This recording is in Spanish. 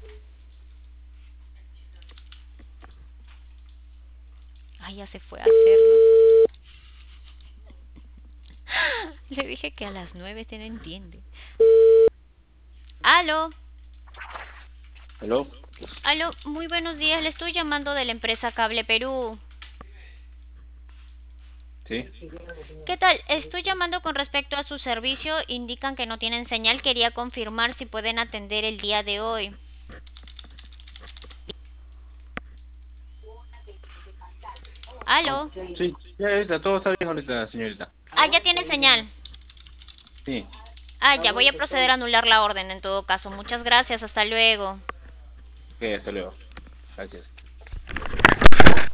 Ay, ya se fue a hacerlo. Le dije que a las 9 usted no entiende. Aló, ¿Aló? aló, muy buenos días. Le estoy llamando de la empresa Cable Perú. Sí. ¿Qué tal? Estoy llamando con respecto a su servicio. Indican que no tienen señal. Quería confirmar si pueden atender el día de hoy. Aló. Sí, ya está, todo está bien ahorita, señorita. Ah, ya tiene señal. Sí, Ah, ya voy a proceder a anular la orden en todo caso. Muchas gracias. Hasta luego. ok, hasta luego. Gracias.